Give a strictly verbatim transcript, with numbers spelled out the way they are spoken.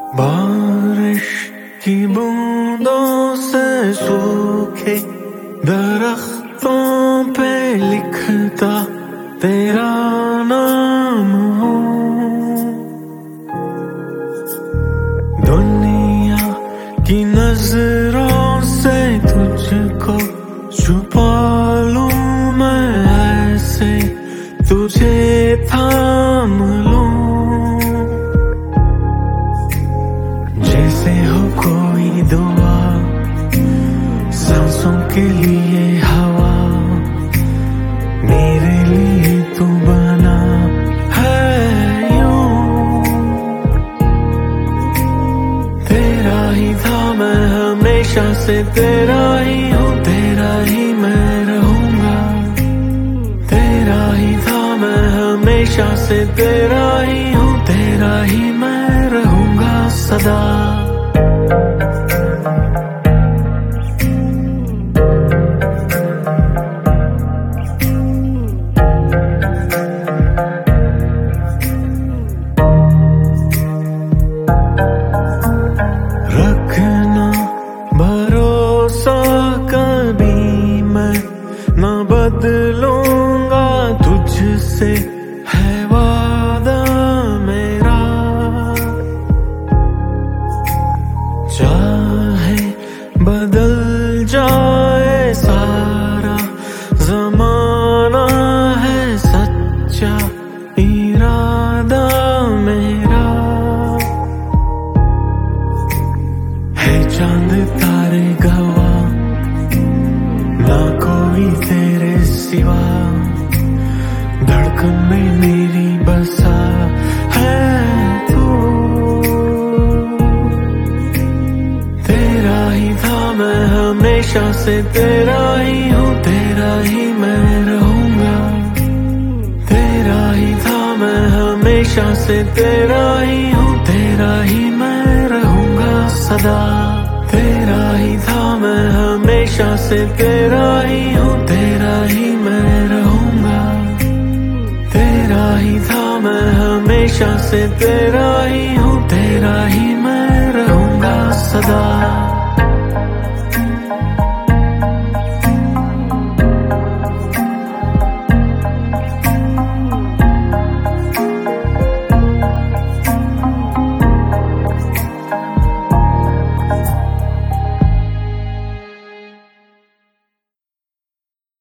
बारिश की बूंदों से सूखे दरख्तों पे लिखता तेरा नाम हूँ। दुनिया की नजरों से तुझको छुपा लूं मैं, ऐसे तुझे थाम लूं जैसे हो कोई दुआ, सांसों के लिए हवा, मेरे लिए तू बना है यूं। तेरा ही था मैं हमेशा से, तेरा ही हूँ, तेरा ही मैं रहूंगा। तेरा ही था मैं हमेशा से, तेरा ही हूँ, तेरा ही मैं रहूंगा सदा। रखना भरोसा कभी मैं न बदलूंगा, तुझसे है वादा मेरा। चाहे बदल जाए सारा जमाना, है सच्चा इरादा मेरा। है चांद तारे गवाह, ना कोई तेरे सिवा, धड़कन में मेरी बसा है तू। तेरा ही था मैं हमेशा से, तेरा ही हूँ, तेरा ही मैं रहूंगा। तेरा ही था मैं हमेशा से, तेरा ही हूँ, तेरा ही मैं रहूंगा सदा। तेरा ही था मैं हमेशा से, तेरा ही हूँ, तेरा ही मैं रहूंगा। तेरा ही था मैं हमेशा से, तेरा ही हूँ, तेरा ही मैं रहूंगा सदा।